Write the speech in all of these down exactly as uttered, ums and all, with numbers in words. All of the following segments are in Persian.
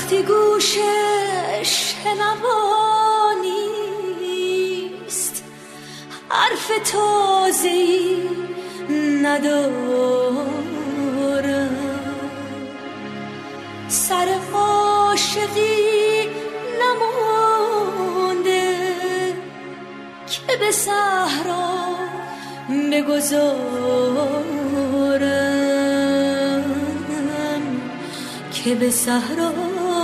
وقتی گوشش شنوانیست، حرف تازه‌ای ندارم، سر عاشقی نمونده که به صحرا بگذارم، که به صحرا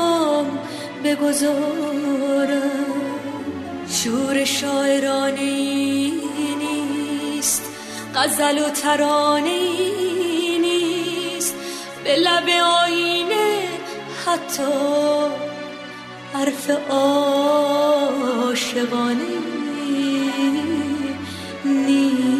بگذارم. شور شاعرانه نیست، غزل و ترانه نیست، به لب آینه حتی حرف عاشقانه نیست.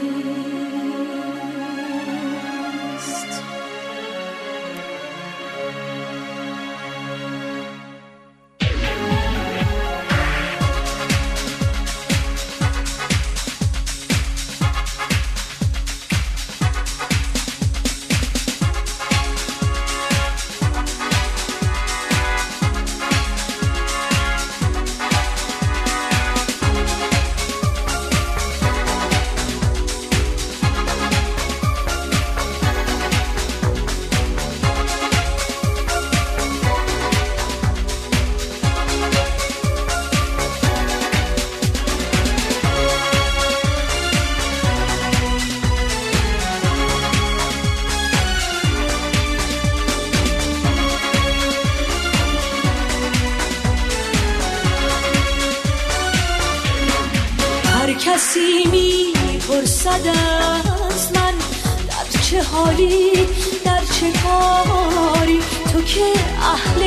کسی می پرسد از من در چه حالی، در چه کاری، تو که اهل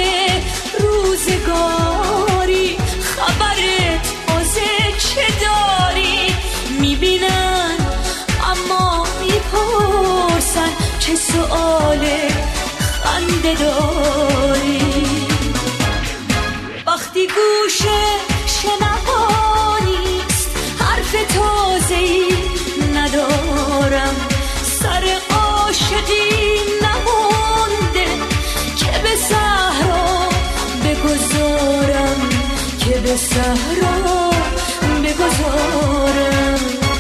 روزگاری، خبر تازه چه داری؟ میبینن اما میپرسن چه سؤال خنده داری. وقتی گوشه شنوانی تازه‌ای ندارم، سر عاشقی نمونده که به صحرا بگذارم، که به صحرا بگذارم.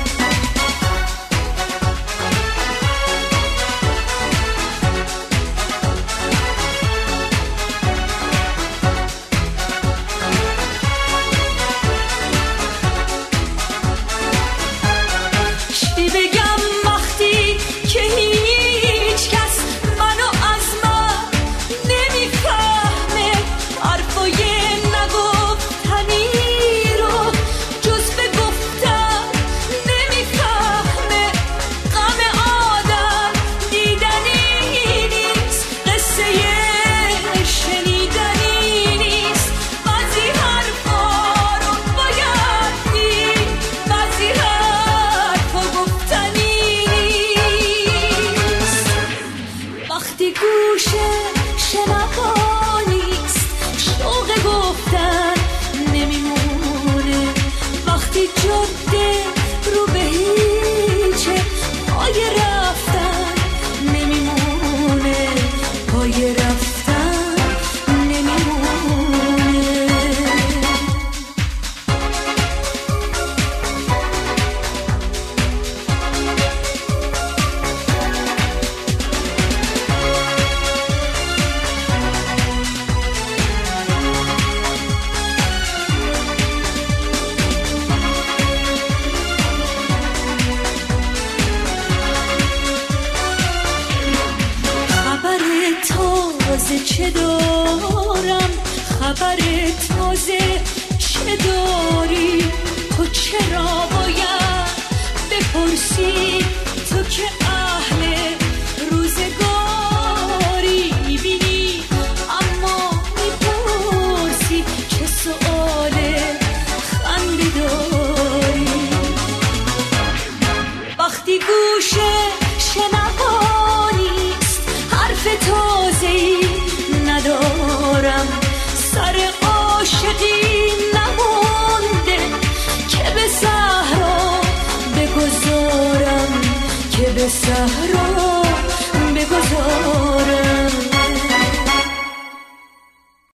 چه دارم، خبر تازه چه داری؟ تو چرا باید بپرسی، تو که اهل روزگاری، میبینی اما میپرسی چه سؤال خنده داری. وقتی گوشه شنوانیست، حرف تازه‌ای ندارم، سر عاشقی نمونده که به صحرا بگذارم، که به صحرا